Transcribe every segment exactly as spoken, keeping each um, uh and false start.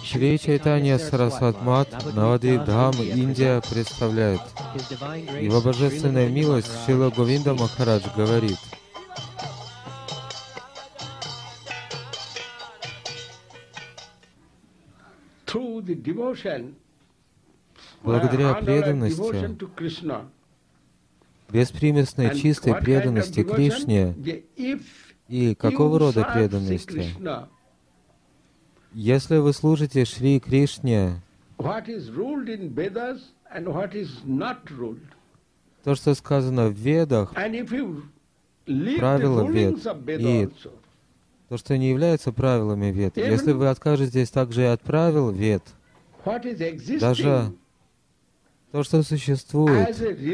Шри Чайтанья Сарасват Мат, Навадвип Дхам, Индия представляет. Его божественная милость Шрила Говинда Махарадж говорит: благодаря преданности, беспримесной чистой преданности Кришне, и какого рода преданности? Если вы служите Шри Кришне, то, что сказано в Ведах, правила Вед, и то, что не является правилами Вед, если вы откажетесь также и от правил Вед, даже то, что существует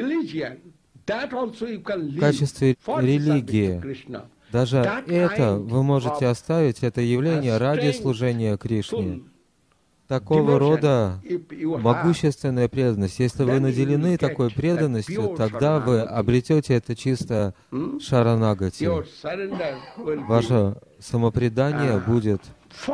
в качестве религии, даже это вы можете оставить, это явление ради служения Кришне. Такого рода могущественная преданность. Если вы наделены такой преданностью, тогда вы обретете это чисто шаранагати. Ваше самопредание будет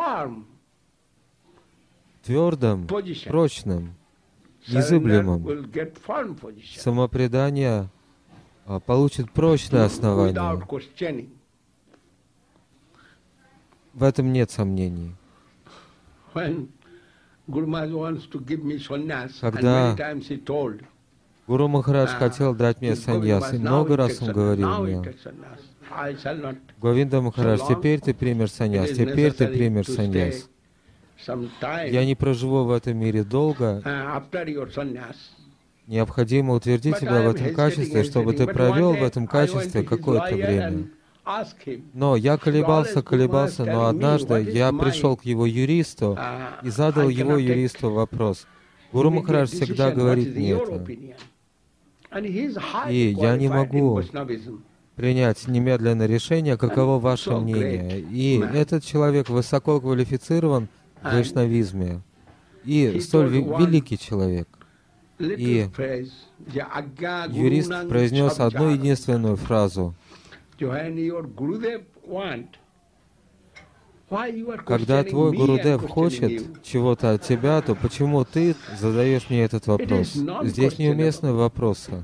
твердым, прочным, незыблемым. Самопредание получит прочное основание. В этом нет сомнений. Когда Гуру Махарадж хотел дать мне саньяс, и много раз он говорил мне: Говинда Махарадж, теперь ты примешь саньяс, теперь ты примешь саньяс. Я не проживу в этом мире долго. Необходимо утвердить себя в этом качестве, чтобы ты провел в этом качестве какое-то время. Но я колебался, колебался, но однажды я пришел к его юристу и задал его юристу вопрос. Гуру Махарадж всегда говорит мне это. И я не могу принять немедленное решение, каково ваше мнение. И этот человек высоко квалифицирован в вайшнавизме. И столь великий человек. И юрист произнес одну единственную фразу. Когда твой Гурудев хочет чего-то от тебя, то почему ты задаешь мне этот вопрос? Здесь неуместны вопросы.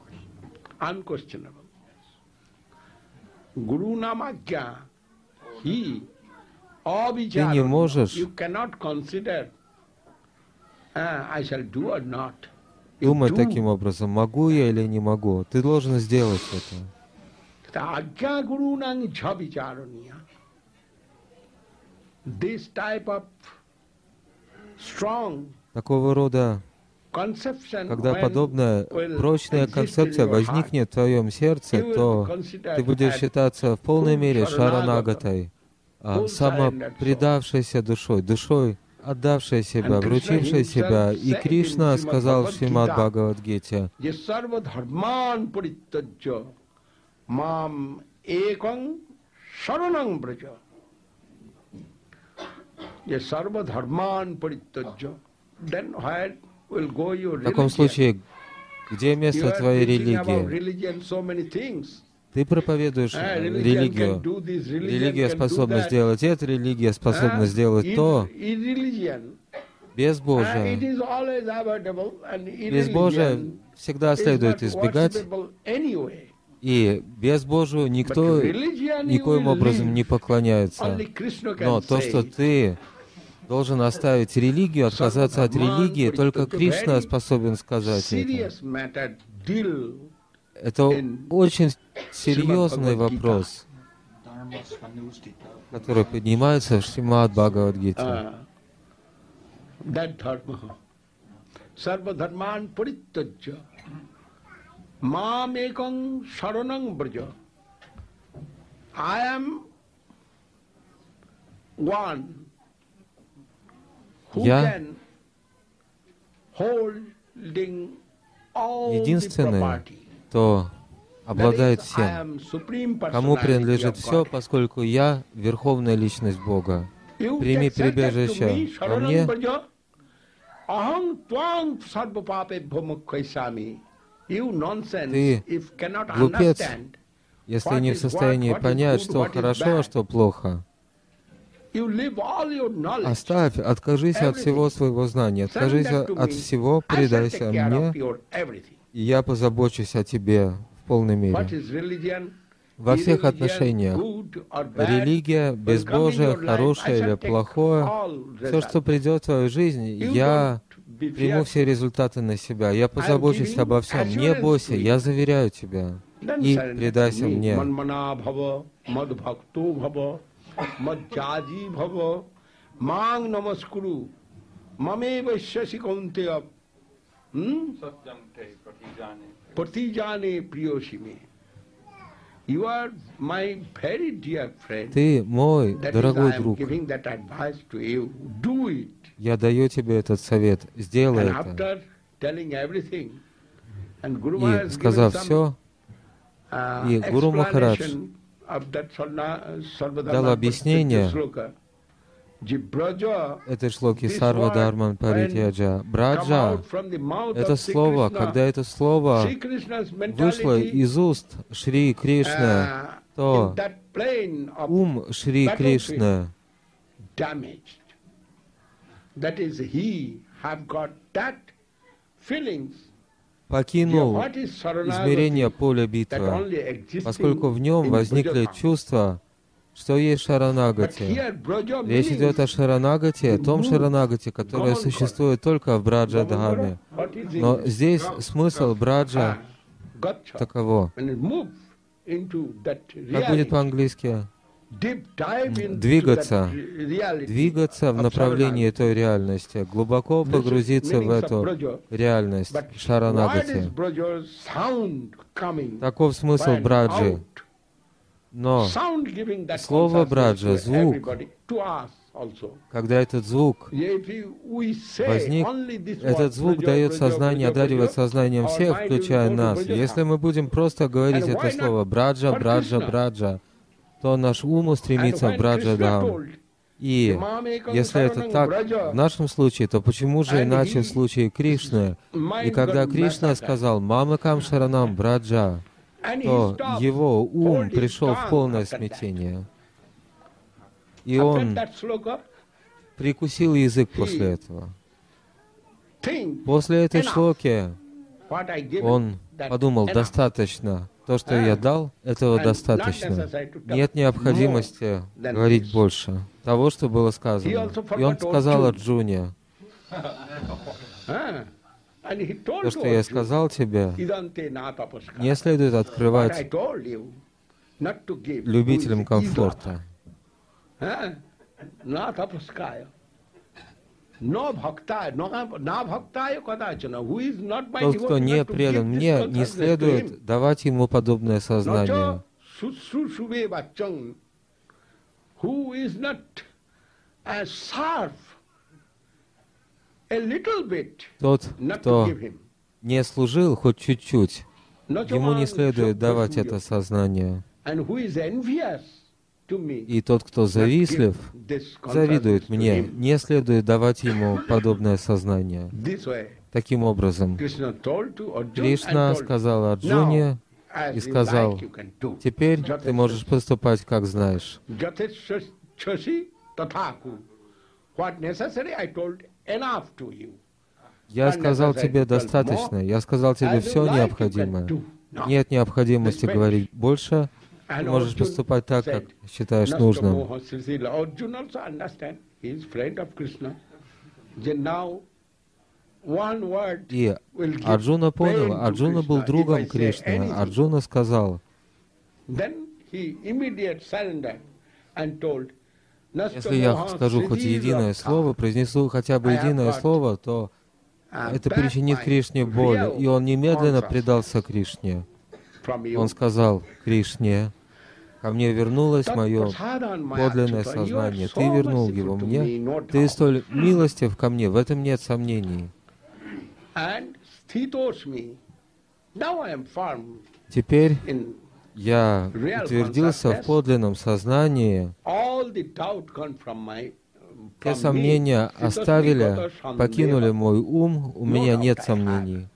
Ты не можешь думать таким образом, могу я или не могу. Ты должен сделать это. Такого рода, когда подобная прочная концепция возникнет в твоем сердце, то ты будешь считаться в полной мере шаранагатой, самопредавшейся душой, душой, отдавшей себя, вручившей себя. И Кришна сказал в Шримад Бхагавад-гите: Мам экам шаранам браджа. В таком случае, где место твоей религии? Ты проповедуешь религию. Религия способна сделать это, религия способна сделать то. Безбожие. Безбожие всегда следует избегать. И безбожию никто никоим образом не поклоняется. Но то, что ты должен оставить религию, отказаться от религии, только Кришна способен сказать это. Это очень серьезный вопрос, который поднимается в Шримад Бхагавад-гите. Мам экам шаранам браджа. I am one who can holding all единственный, кто обладает всем, кому принадлежит все, поскольку я верховная личность Бога. Прими прибежище во мне. Ты глупец, если не в состоянии понять, что хорошо, а что плохо. Оставь, откажись от всего своего знания, откажись от всего, предайся мне, и я позабочусь о тебе в полной мере. Во всех отношениях. Религия, безбожие, хорошее или плохое, все, что придет в твою жизнь, я приму все результаты на себя. Я позабочусь обо всем. Не бойся, я заверяю тебя. И предайся мне. Ты мой дорогой друг. Я даю тебе этот совет. Сделай это. И, сказав все, и Гуру Махарадж дал объяснение этой шлоки Сарва Дharman Паритяджа. Браджа — это слово, когда это слово вышло из уст Шри Кришны, то ум Шри Кришны покинул измерение поля битвы, поскольку в нем возникли чувства, что есть Шаранагати. Речь идет о Шаранагати, о том Шаранагати, которое существует только в Браджа-дхаме. Но здесь смысл Браджа таково. Как будет по-английски? Двигаться. Двигаться в направлении той реальности. Глубоко погрузиться в эту реальность Шаранагати. Таков смысл Браджи. Но слово Браджа, звук, когда этот звук возник, этот звук дает сознание, одаривает сознанием всех, включая нас. Если мы будем просто говорить это слово Браджа, Браджа, Браджа, то наш ум устремится в Браджа-дхам. И если это так в нашем случае, то почему же иначе в случае Кришны? И когда Кришна сказал «Мамакам Шаранам Браджа», то его ум пришел в полное смятение. И он прикусил язык после этого. После этой шлоки он подумал, достаточно. То, что я дал, этого достаточно. Нет необходимости говорить больше того, что было сказано. И он сказал Арджуне, то, что я сказал тебе, не следует открывать любителям комфорта. Тот, кто не предан мне, не следует давать ему подобное сознание. Тот, кто не служил хоть чуть-чуть, ему не следует давать это сознание. И тот, кто завистлив, завидует мне, не следует давать ему подобное сознание. Таким образом, Кришна сказал Арджуне и сказал, теперь ты можешь поступать, как знаешь. Я сказал тебе достаточно, я сказал тебе все необходимое. Нет необходимости говорить больше. Ты можешь поступать так, как считаешь нужным. И Арджуна понял, Арджуна был другом Кришны. Арджуна сказал, если я скажу хоть единое слово, произнесу хотя бы единое слово, то это причинит Кришне боль. И он немедленно предался Кришне. Он сказал Кришне, ко мне вернулось мое подлинное сознание. Ты вернул его мне. Ты столь милостив ко мне, в этом нет сомнений. Теперь я утвердился в подлинном сознании. Все сомнения оставили, покинули мой ум, у меня нет сомнений.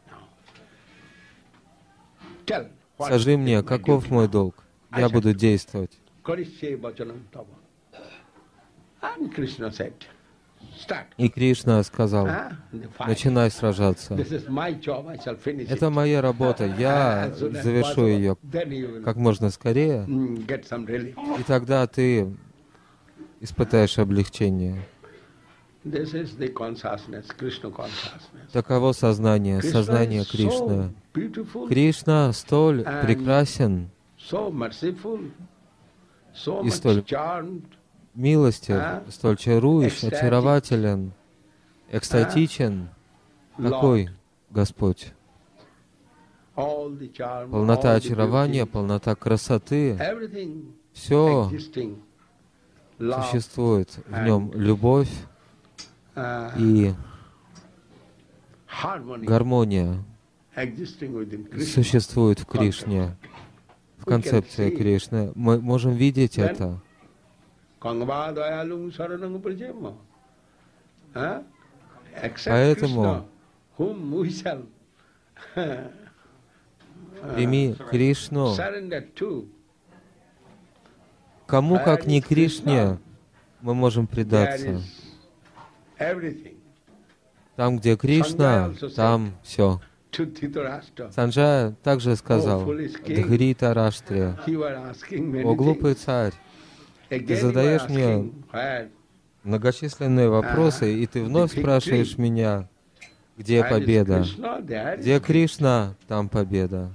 Скажи мне, каков мой долг? Я буду действовать. И Кришна сказал: начинай сражаться. Это моя работа, я завершу ее как можно скорее, и тогда ты испытаешь облегчение. Таково сознание, сознание Кришны. Кришна столь прекрасен и столь милостив, столь чарующ, очарователен, экстатичен. Такой Господь. Полнота очарования, полнота красоты, все существует в нем. Любовь и гармония существует в Кришне, в концепции Кришны. Мы можем видеть это. Поэтому прими Кришну. Кому, как не Кришне, мы можем предаться? Там, где Кришна, там все. Санджая также сказал Дхритараштре: «О глупый царь, ты задаешь мне многочисленные вопросы, и ты вновь спрашиваешь меня, где победа? Где Кришна, там победа».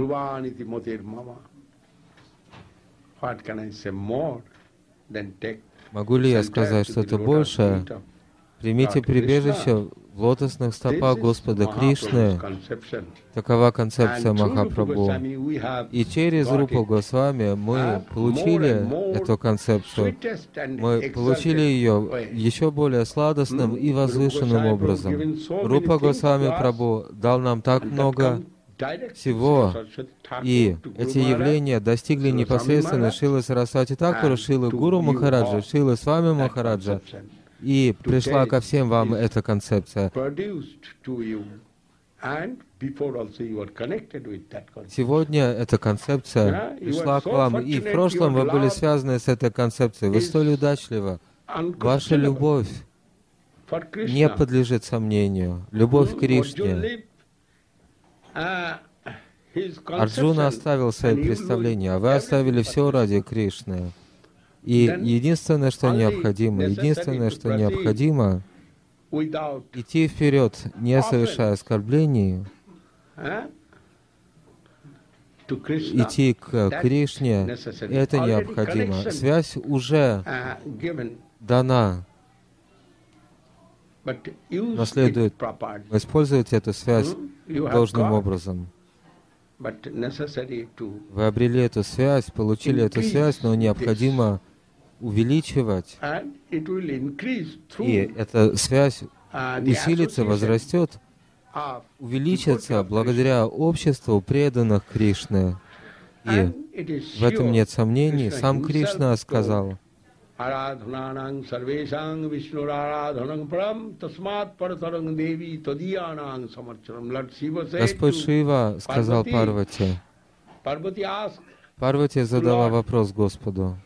Могу ли я сказать что-то большее? Примите прибежище в лотосных стопах Господа Кришны. Такова концепция Махапрабху. И через Рупу Госвами мы получили эту концепцию. Мы получили ее еще более сладостным и возвышенным образом. Рупа Госвами Прабху дал нам так много всего, и эти явления достигли непосредственно Шрилы Сарасвати Такура, Шрилы Гуру Махараджа, Шрилы Свами Махараджа, и пришла ко всем вам эта концепция. Сегодня эта концепция пришла к вам, и в прошлом вы были связаны с этой концепцией. Вы столь удачливы. Ваша любовь не подлежит сомнению. Любовь к Кришне. Арджуна оставил свои представления, а вы оставили все ради Кришны. И единственное, что необходимо, единственное, что необходимо, идти вперед, не совершая оскорблений, идти к Кришне, это необходимо. Связь уже дана, но следует использовать эту связь должным образом. Вы обрели эту связь, получили эту связь, но необходимо увеличивать, и эта связь усилится, возрастет, увеличится благодаря обществу преданных Кришны. И в этом нет сомнений. Сам Кришна сказал: Господь Шива сказал Парвати. Парвати задала вопрос Господу: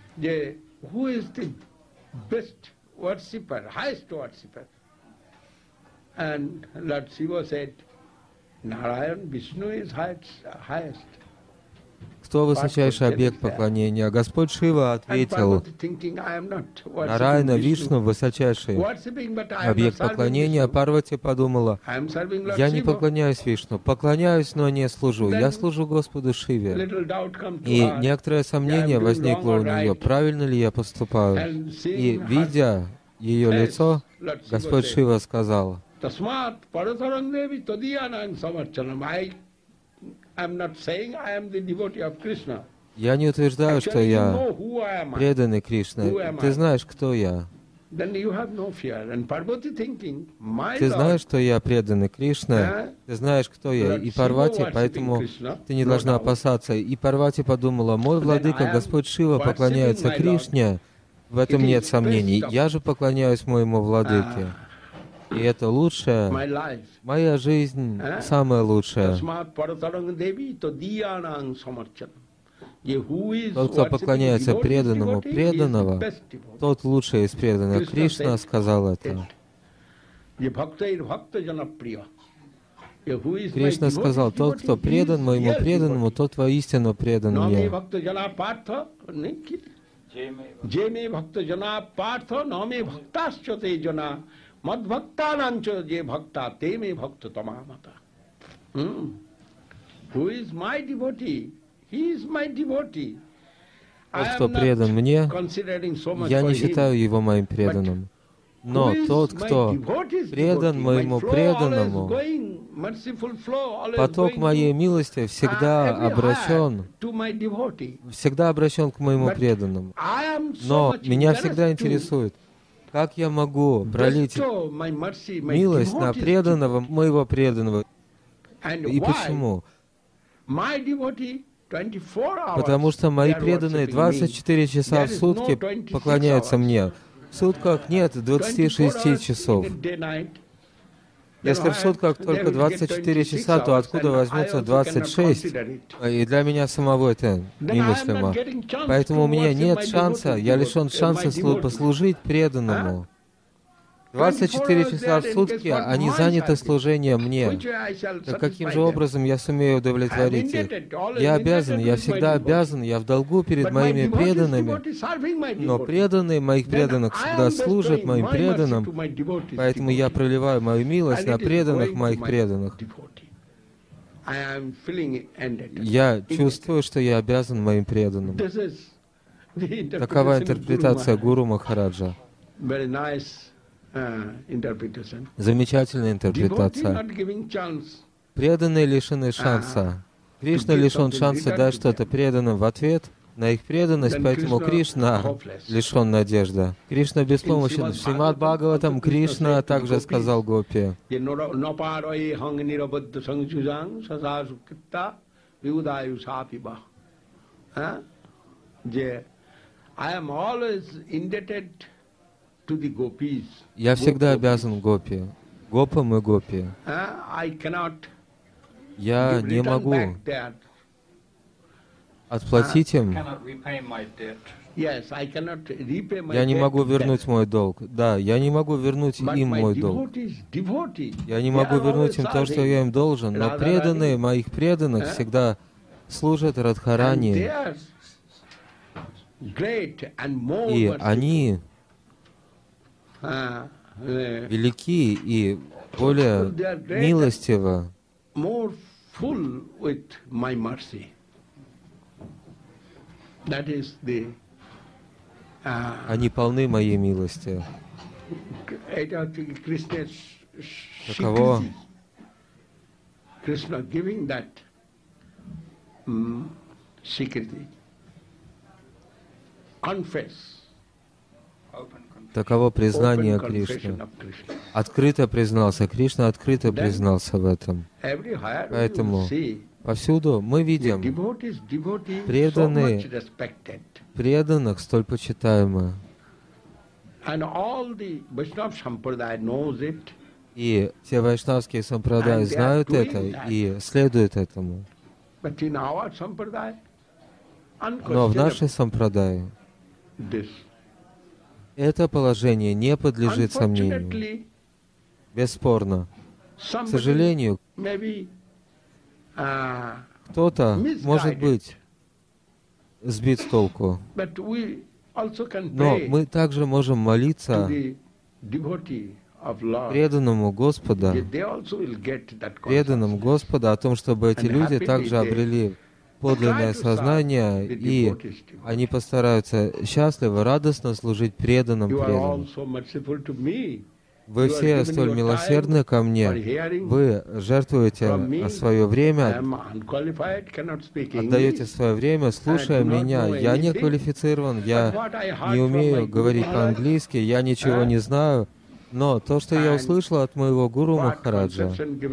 кто высочайший объект поклонения? Господь Шива ответил: Нараяна, Вишну, высочайший объект поклонения. Парвати подумала: я не поклоняюсь Вишну, поклоняюсь, но не служу. Я служу Господу Шиве. И некоторое сомнение возникло у нее, правильно ли я поступаю. И, видя ее лицо, Господь Шива сказал: я не утверждаю, что я преданный Кришне. Ты знаешь, кто я. Ты знаешь, что я преданный Кришне. Ты знаешь, кто я. И Парвати, поэтому ты не должна опасаться. И Парвати подумала: мой владыка, Господь Шива, поклоняется Кришне. В этом нет сомнений. Я же поклоняюсь моему владыке. И это лучшее. Моя жизнь самая лучшая. Тот, кто поклоняется преданному преданного, тот лучший из преданных. Кришна сказал это. Кришна сказал, тот, кто предан моему преданному, тот воистину предан мне. Тот, кто предан мне, я не считаю его моим преданным. Но тот, кто предан моему преданному, поток моей милости всегда обращен, всегда обращен к моему преданному. Но меня всегда интересует, как я могу пролить милость на преданного моего преданного. И почему? Потому что мои преданные двадцать четыре часа в сутки поклоняются мне. В сутках нет двадцати шести часов. Если в сутках только двадцать четыре часа, то откуда возьмутся двадцать шесть? И для меня самого это немыслимо. Поэтому у меня нет шанса, я лишен шанса послужить преданному. двадцать четыре часа в сутки они заняты служением мне. Так каким же образом я сумею удовлетворить их? Я обязан, я всегда обязан, я в долгу перед моими преданными. Но преданные моих преданных всегда служат моим преданным, поэтому я проливаю мою милость на преданных моих преданных. Я чувствую, что я обязан моим преданным. Такова интерпретация Гуру Махараджа. Замечательная интерпретация. Преданные лишены шанса. Кришна лишен шанса дать что-то преданным в ответ на их преданность, поэтому Кришна лишен надежды. Кришна беспомощен. В Шримад Бхагаватам Кришна также сказал Гопи: я всегда обязан Гопи, Гопам и Гопи. Я не могу отплатить им. Я не могу вернуть мой долг. Да, я не могу вернуть им мой долг. Я не могу вернуть им то, что я им должен, но преданные моих преданных всегда служат Радхарани. И они велики и более милостивы. Они полны моей милости. Таково Таково признание Кришны. Открыто признался. Кришна открыто признался в этом. Поэтому повсюду мы видим преданные, преданных столь почитаемы. И все вайшнавские сампрадаи знают это и следуют этому. Но в нашей сампрадае это положение не подлежит сомнению. Бесспорно. К сожалению, кто-то, может быть, сбит с толку. Но мы также можем молиться преданному Господа, преданному Господа о том, чтобы эти люди также обрели подлинное сознание, и они постараются счастливо, радостно служить преданным преданным. Вы все столь милосердны ко мне. Вы жертвуете свое время, отдаете свое время, слушая меня. Я не квалифицирован, я не умею говорить по-английски, я ничего не знаю. Но то, что я услышал от моего гуру Махараджа,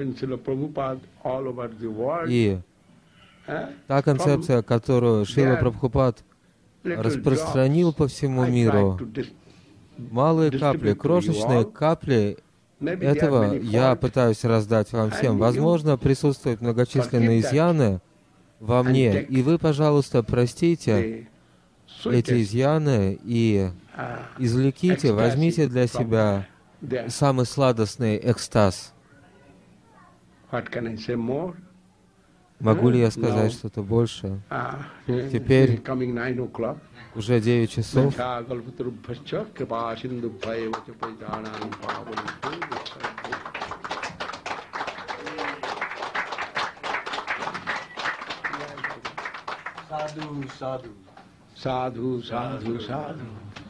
и та концепция, которую Шрила Прабхупад распространил по всему миру, малые капли, крошечные капли этого я пытаюсь раздать вам всем. Возможно, присутствуют многочисленные изъяны, во мне. И вы, пожалуйста, простите эти изъяны и извлеките, возьмите для себя самый сладостный экстаз. Могу ли я сказать что-то больше? Теперь уже девять часов. Sadhu, sadhu. Sadhu, sadhu, sadhu.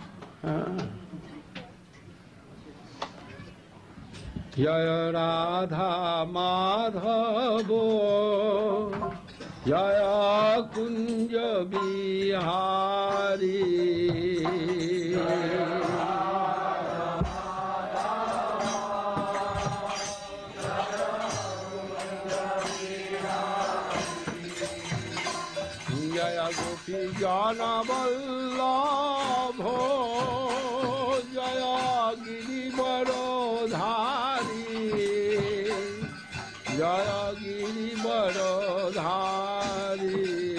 Jaya Radha Madhavo, Jaya Kunja Bihari. Jaya Gopi Jana Vallabho, Jaya Girivarodhari, Jaya Girivarodhari.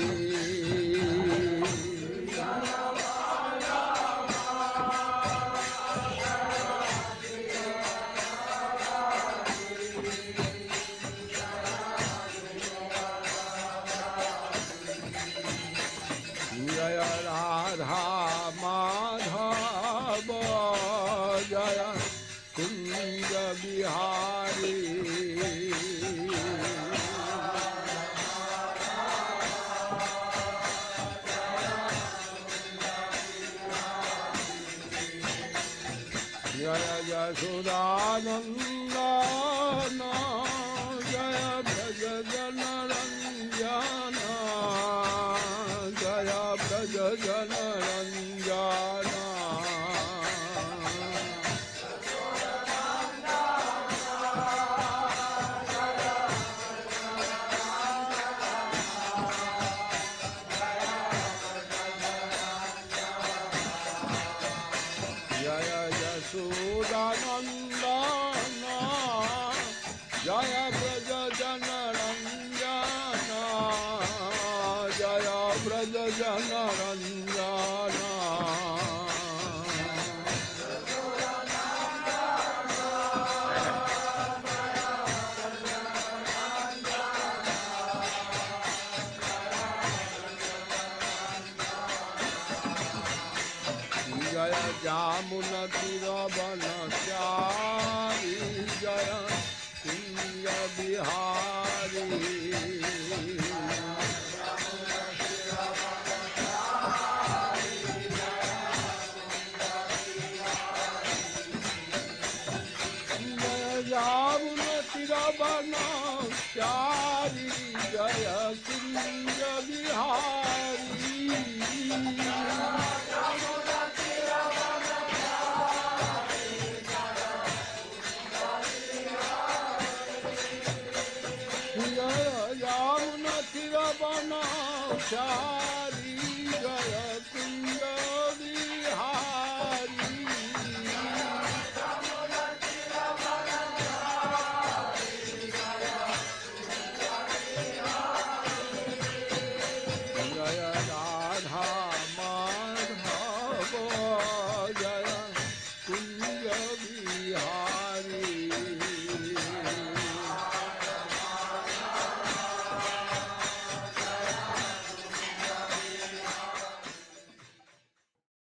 Jaya Radha Madhava, Jaya Kunja Bihari. Jaya Yashodanandana, Jaya Braja Janaranjana, Jaya Braja Janaranjana. Jaya Yashodanandana, Jaya Braja Janaranjana, Jaya Braja Janaranjana. Jaya Jamuna Tiravanachari, Jaya Kunja Bihari. Jaya Jamuna Tiravanachari, Jaya Kunja Bihari. Jaya Yamuna Tiravanachari.